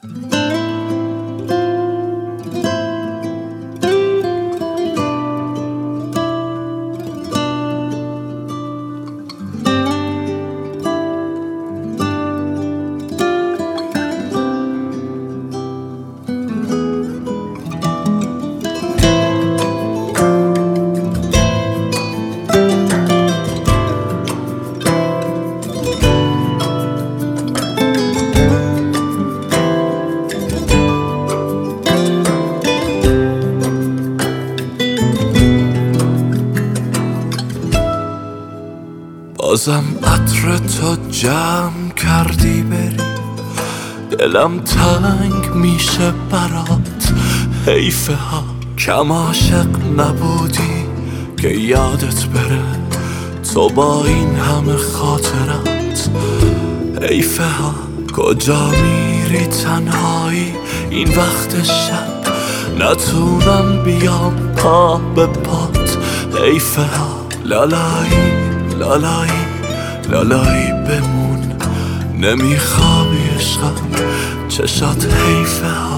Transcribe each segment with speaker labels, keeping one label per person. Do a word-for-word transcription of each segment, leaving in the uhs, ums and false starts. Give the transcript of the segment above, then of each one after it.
Speaker 1: بازم عطر تو جمع کردی بری، دلم تنگ میشه برات. حیفه ها کم عاشق نبودی که یادت بره تو با این همه خاطرات. حیفه ها کجا میری تنهایی این وقت شب، نتونم بیام پا به پات. حیفه ها لالایی لالایی لالایی بمون، نمیخوابی عشقم چشات. حیفه ها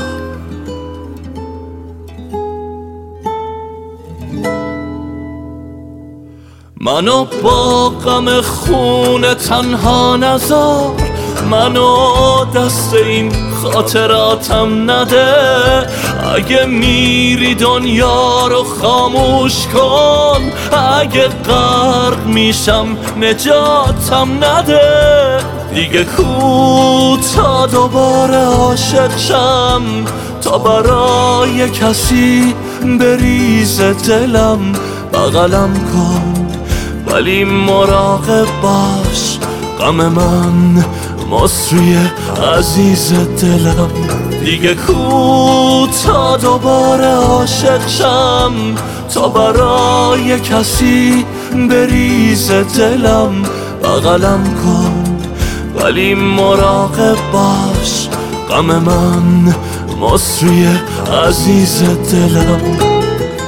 Speaker 1: منو با غم خون تنها نذار، منو دست این خاطراتم نده. اگه میری دنیا رو خاموش کن، اگه غرق میشم نجاتم نده. دیگه کو تا دوباره عاشق شم، تا برای کسی بریزه دلم. بغلم کن ولی مراقب باش، غم من مصری عزیز دلم. دیگه کو تا دوباره عاشق شم، تا برای کسی بریزه دلم. بغلم کن ولی مراقب باش، غم من مصری عزیز دلم.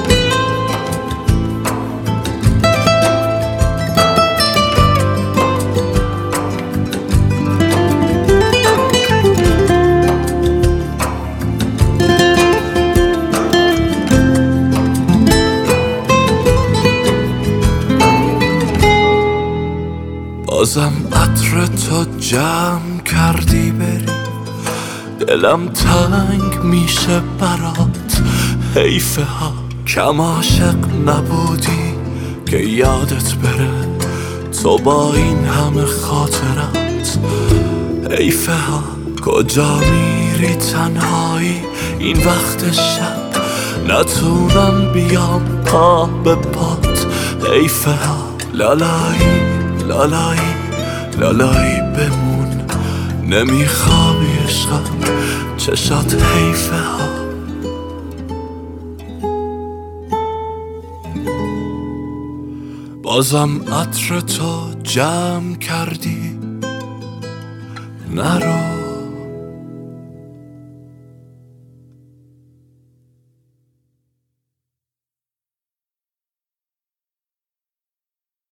Speaker 1: بازم عطر تو جمع کردی بری، دلم تنگ میشه برات. حیفه ها کم عاشق نبودی که یادت بره تو با این همه خاطرات. حیفه ها کجا میری تنهایی این وقت شب، نتونم بیام پا به پات. حیفه ها لالایی لالایی لالایی بمون، نمیخوابی عشقم چشات. حیفه ها بازم عطر تو جمع کردی، نرو